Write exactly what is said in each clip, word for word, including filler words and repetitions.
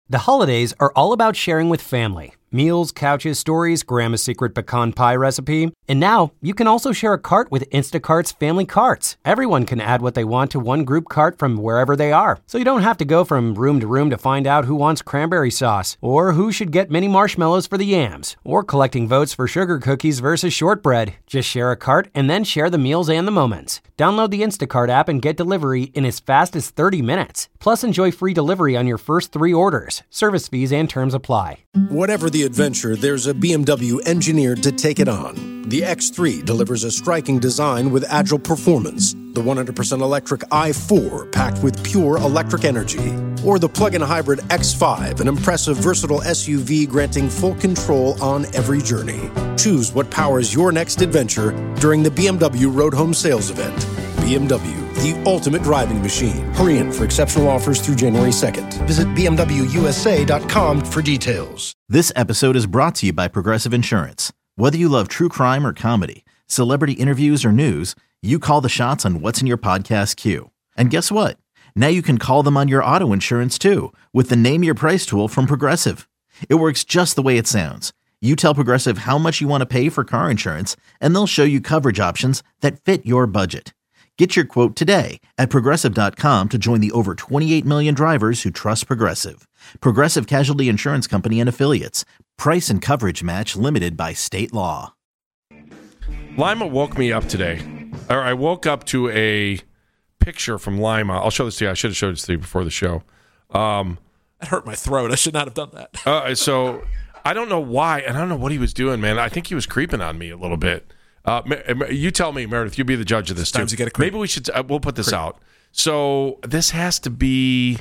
The holidays are all about sharing with family. Meals, couches, stories, Grandma's secret pecan pie recipe. And now, you can also share a cart with Instacart's Family Carts. Everyone can add what they want to one group cart from wherever they are. So you don't have to go from room to room to find out who wants cranberry sauce, or who should get mini marshmallows for the yams, or collecting votes for sugar cookies versus shortbread. Just share a cart and then share the meals and the moments. Download the Instacart app and get delivery in as fast as thirty minutes. Plus, enjoy free delivery on your first three orders. Service fees and terms apply. Whatever the adventure, there's a B M W engineered to take it on. The X three delivers a striking design with agile performance. The one hundred percent electric i four, packed with pure electric energy. Or the plug-in hybrid X five, an impressive, versatile S U V granting full control on every journey. Choose what powers your next adventure during the B M W Road Home Sales Event. B M W, the ultimate driving machine. Hurry in for exceptional offers through January second. Visit B M W U S A dot com for details. This episode is brought to you by Progressive Insurance. Whether you love true crime or comedy, celebrity interviews or news, you call the shots on what's in your podcast queue. And guess what? Now you can call them on your auto insurance too with the Name Your Price tool from Progressive. It works just the way it sounds. You tell Progressive how much you want to pay for car insurance, and they'll show you coverage options that fit your budget. Get your quote today at Progressive dot com to join the over twenty-eight million drivers who trust Progressive. Progressive Casualty Insurance Company and Affiliates. Price and coverage match limited by state law. Lima woke me up today. Or I woke up to a picture from Lima. I'll show this to you. I should have showed this to you before the show. Um, that hurt my throat. I should not have done that. uh, so I don't know why, and I don't know what he was doing, man. I think he was creeping on me a little bit. Uh, you tell me, Meredith. You be the judge of this too. You get a Maybe we should. Uh, we'll put this creep. out. So this has to be.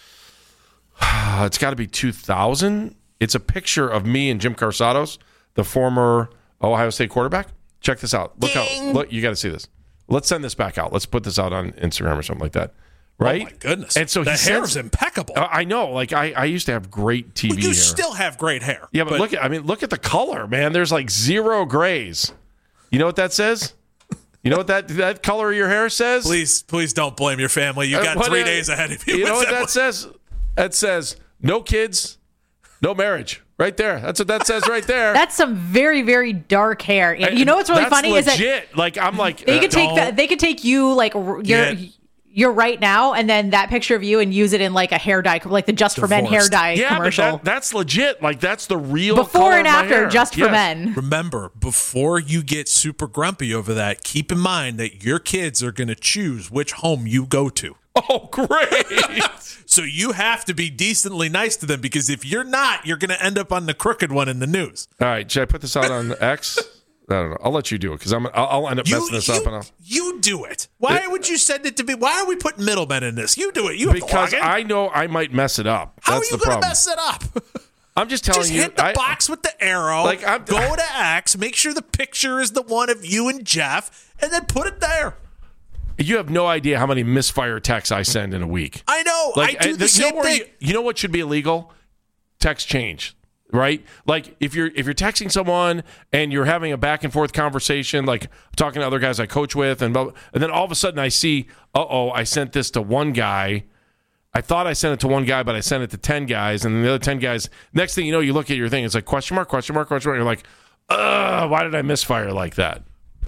Uh, it's got to be two thousand. It's a picture of me and Jim Carsados, the former Ohio State quarterback. Check this out. Look Ding. how. Look, you got to see this. Let's send this back out. Let's put this out on Instagram or something like that. Right? Oh my goodness! And so the he hair sends, is impeccable. Uh, I know. Like I, I used to have great T V well, you hair. still have great hair. Yeah, but, but look at. I mean, look at the color, man. There's like zero grays. You know what that says? You know what that that color of your hair says? Please, please don't blame your family. You got uh, three uh, days ahead of you. You know what that, that says? That says no kids, no marriage. Right there. That's what that says right there. That's some very, very dark hair. You know what's really That's funny legit. is that like I'm like they uh, could take that. They could take you like you're you're right now, and then that picture of you and use it in like a hair dye, like the Just Divorced. for Men hair dye yeah, commercial. But that, that's legit. Like that's the real before color and of my after hair. Just yes. for Men. Remember, before you get super grumpy over that, keep in mind that your kids are going to choose which home you go to. Oh, great. So you have to be decently nice to them, because if you're not, you're going to end up on the crooked one in the news. All right. Should I put this out on X? I don't know. I'll let you do it because I'm. I'll, I'll end up you, messing this you, up. And I'll... You do it. Why it, would you send it to me? Why are we putting middlemen in this? You do it. You because I know I might mess it up. How That's are you going to mess it up? I'm just telling just you. Just hit the I, box with the arrow. Like I'm, go to X. Make sure the picture is the one of you and Jeff, and then put it there. You have no idea how many misfire texts I send in a week. I know. Like, I do the you same know thing. You, you know what should be illegal? Text change, right? Like if you're if you're texting someone and you're having a back and forth conversation, like talking to other guys I coach with, and and then all of a sudden I see, uh oh, I sent this to one guy. I thought I sent it to one guy, but I sent it to ten guys, and then the other ten guys. Next thing you know, you look at your thing, it's like question mark, question mark, question mark. You're like, ugh, why did I misfire like that?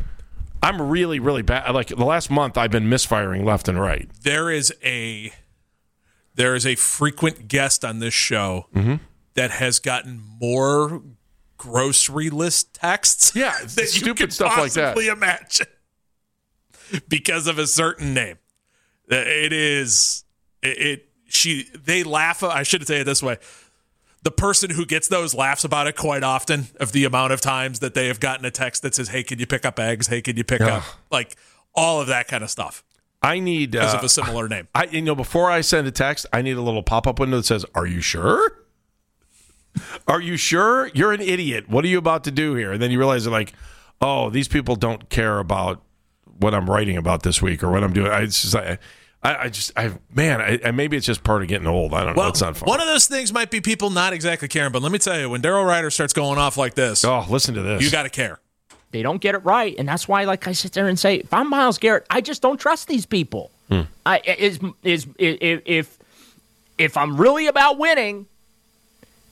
I'm really, really bad. Like the last month, I've been misfiring left and right. There is a there is a frequent guest on this show mm-hmm. that has gotten more grocery list texts. Yeah, that stupid you could stuff like that. Possibly imagine because of a certain name. It is it, it. She they laugh. I should say it this way. The person who gets those laughs about it quite often, of the amount of times that they have gotten a text that says, hey, can you pick up eggs? Hey, can you pick Ugh. up, like, all of that kind of stuff. I need... Because uh, of a similar name. I, you know, before I send a text, I need a little pop-up window that says, are you sure? Are you sure? You're an idiot. What are you about to do here? And then you realize, like, oh, these people don't care about what I'm writing about this week or what I'm doing. I, it's just like... I, I just, I man, I, I, maybe it's just part of getting old. I don't know. Well, it's not fun. One of those things might be people not exactly caring, but let me tell you, when Daryl Ryder starts going off like this, oh, listen to this. You got to care. They don't get it right, and that's why, like I sit there and say, if I'm Myles Garrett, I just don't trust these people. Hmm. I is is if if if I'm really about winning,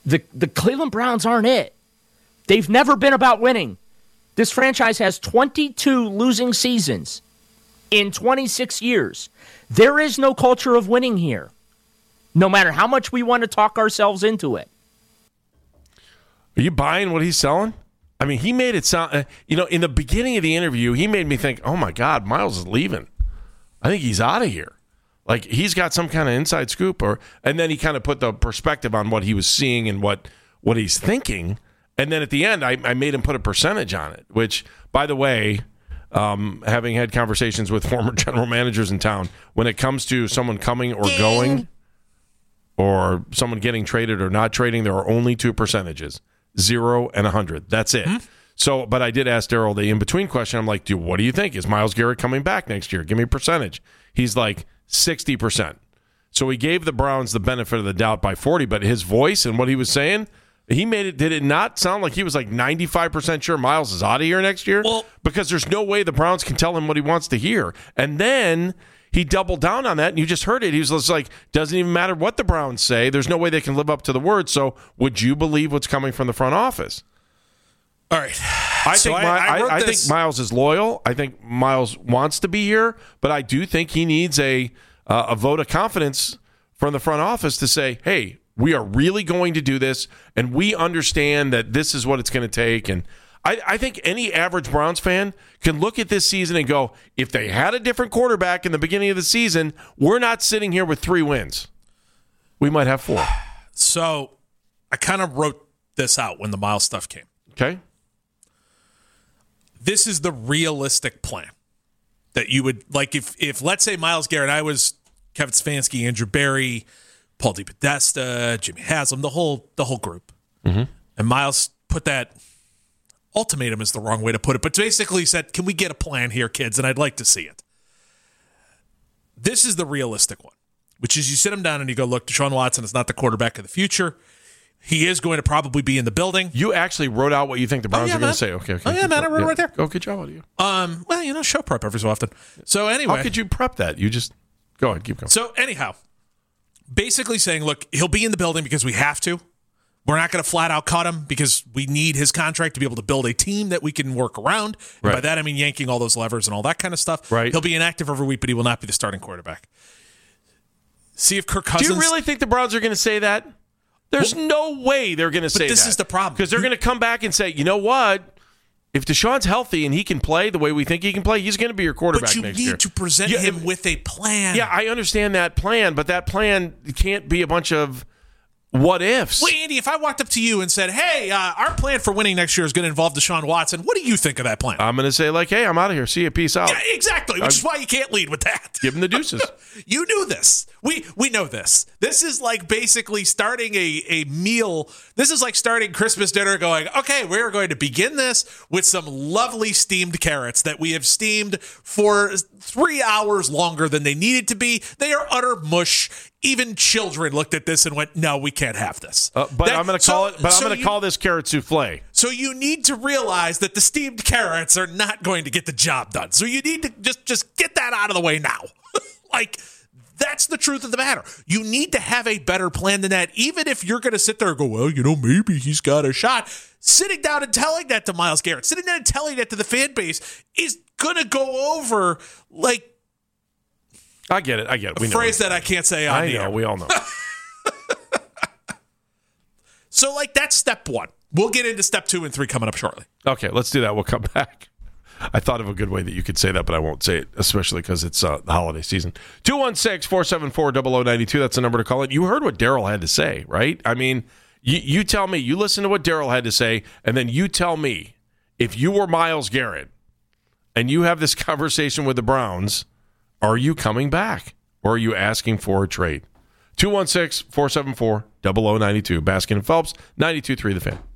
the, the Cleveland Browns aren't it. They've never been about winning. This franchise has twenty-two losing seasons in twenty-six years. There is no culture of winning here, no matter how much we want to talk ourselves into it. Are you buying what he's selling? I mean, he made it sound, uh, you know, in the beginning of the interview, he made me think, oh my God, Miles is leaving. I think he's out of here. Like, he's got some kind of inside scoop. Or, and then he kind of put the perspective on what he was seeing and what, what he's thinking. And then at the end, I, I made him put a percentage on it, which, by the way, um, having had conversations with former general managers in town, when it comes to someone coming or Ding. going or someone getting traded or not trading, there are only two percentages. Zero and a hundred. That's it. Mm-hmm. So, but I did ask Daryl the in-between question. I'm like, dude, what do you think? Is Myles Garrett coming back next year? Give me a percentage. He's like sixty percent. So he gave the Browns the benefit of the doubt by forty, but his voice and what he was saying, he made it, did it not sound like he was like ninety-five percent sure Myles is out of here next year? Well, because there's no way the Browns can tell him what he wants to hear. And then he doubled down on that, and you just heard it. He was just like, doesn't even matter what the Browns say. There's no way they can live up to the word. So would you believe what's coming from the front office? All right. I so think I, My, I, I, I this. think Myles is loyal. I think Myles wants to be here, but I do think he needs a uh, a vote of confidence from the front office to say, hey, we are really going to do this, and we understand that this is what it's going to take. And I, I think any average Browns fan can look at this season and go, if they had a different quarterback in the beginning of the season, we're not sitting here with three wins. We might have four. So I kind of wrote this out when the Myles stuff came. Okay. This is the realistic plan that you would, like if, if let's say Myles Garrett, I was Kevin Stefanski, Andrew Berry, Paul DePodesta, Jimmy Haslam, the whole the whole group. Mm-hmm. And Myles put that, ultimatum is the wrong way to put it, but basically said, can we get a plan here, kids? And I'd like to see it. This is the realistic one, which is you sit him down and you go, look, Deshaun Watson is not the quarterback of the future. He is going to probably be in the building. You actually wrote out what you think the Browns oh, yeah, are going to say. Okay, okay. Oh, yeah, man, I wrote yeah. it right there. Oh, good job out of you. Um, well, you know, show prep every so often. So anyway. How could you prep that? You just, go ahead, keep going. So anyhow, basically saying, look, he'll be in the building because we have to. We're not going to flat out cut him because we need his contract to be able to build a team that we can work around. Right. By that, I mean yanking all those levers and all that kind of stuff. Right. He'll be inactive every week, but he will not be the starting quarterback. See if Kirk Cousins... Do you really think the Browns are going to say that? There's well, no way they're going to say that. But this is the problem. Because they're going to come back and say, you know what? If Deshaun's healthy and he can play the way we think he can play, he's going to be your quarterback next year. But you need to present yeah, him with a plan. Yeah, I understand that plan, but that plan can't be a bunch of what ifs. Well, Andy, if I walked up to you and said, hey, uh, our plan for winning next year is going to involve Deshaun Watson, what do you think of that plan? I'm going to say, like, hey, I'm out of here. See you. Peace out. Yeah, exactly, which I'm, is why you can't lead with that. Give him the deuces. You knew this. We we know this. This is like basically starting a, a meal. This is like starting Christmas dinner going, okay, we're going to begin this with some lovely steamed carrots that we have steamed for three hours longer than they needed to be. They are utter mush. Even children looked at this and went, no, we can't have this. Uh, but that, I'm going to call so, it. But so I'm going to call this carrot souffle. So you need to realize that the steamed carrots are not going to get the job done. So you need to just, just get that out of the way now. Like, that's the truth of the matter. You need to have a better plan than that. Even if you're going to sit there and go, well, you know, maybe he's got a shot. Sitting down and telling that to Myles Garrett, sitting down and telling that to the fan base is going to go over like. I get it. I get it. We a phrase know. that I can't say on I the know. air. We all know. So, like, that's step one. We'll get into step two and three coming up shortly. Okay, let's do that. We'll come back. I thought of a good way that you could say that, but I won't say it, especially because it's uh, the holiday season. two one six, four seven four, zero zero nine two. That's the number to call it. You heard what Daryl had to say, right? I mean, you, you tell me. You listen to what Daryl had to say, and then you tell me if you were Myles Garrett and you have this conversation with the Browns, are you coming back or are you asking for a trade? two one six, four seven four, zero zero nine two. Baskin and Phelps, ninety-two point three The Fan.